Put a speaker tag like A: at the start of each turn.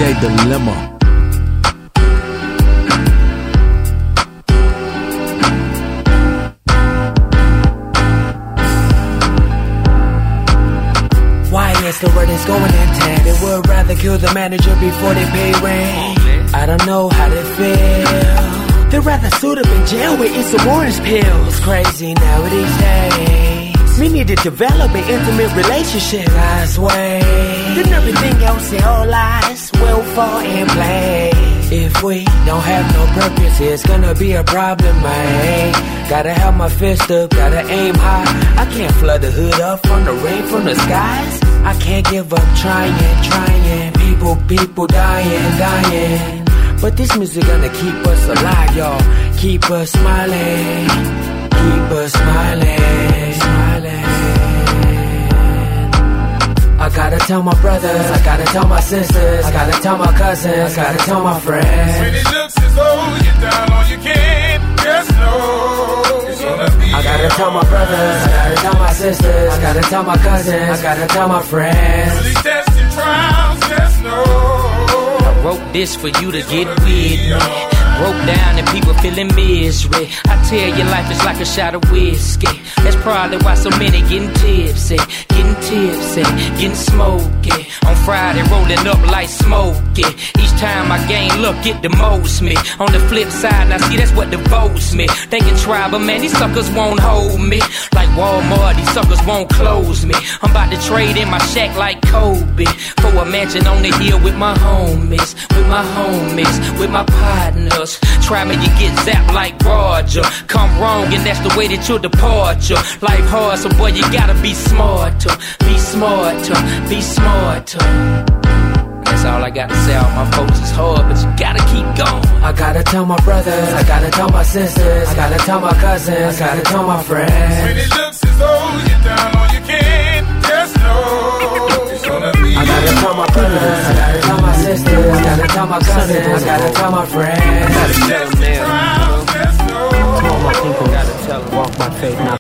A: DJ Dilemma.
B: Why is the word is going intense? They would rather kill the manager before they pay rent. I don't know how they feel. They'd rather suit up in jail with eat some orange pills. It's crazy now these days. We need to develop an intimate relationship. God's way. Then everything else in our lives will fall in place. If we don't have no purpose, it's gonna be a problem, man. Gotta have my fist up, gotta aim high. I can't flood the hood up from the rain from the skies. I can't give up trying. People dying. But this music gonna keep us alive, y'all. Keep us smiling. I gotta tell my brothers, I gotta tell my sisters, I gotta tell my cousins, I gotta tell my friends.
C: When it looks as though you're down on your game, just know it's gonna be
B: I gotta tell my brothers, I gotta tell my sisters, I gotta tell my cousins, I gotta tell my friends.
C: Through these tests and trials, just know
D: I wrote this for you to get with me. Broke down and people feeling misery. I tell you, life is like a shot of whiskey. That's probably why so many getting tipsy, getting smoky. On Friday, rolling up like smoky. Each time I gain look, it demotes me. On the flip side, now see, that's what devotes me. They can try, but man, these suckers won't hold me. Like Walmart, these suckers won't close me. I'm about to trade in my shack like Kobe for a mansion on the hill with my homies, with my partners. Try me, you get zapped like Roger. Come wrong, and that's the way that you'll departure. Life hard, so boy, you gotta be smarter. Be smarter. That's all I gotta say. All my folks is hard, but you gotta keep going.
B: I gotta tell my brothers, I gotta tell my sisters, I gotta tell my cousins, I gotta tell my friends.
C: when it looks as though you're down on your game, just know it's gonna be
B: I gotta tell my brothers, I gotta tell my sisters, I gotta tell my cousins, I gotta tell my friends.
C: tests and trials, just know
A: All my people gotta tell them, walk my faith now.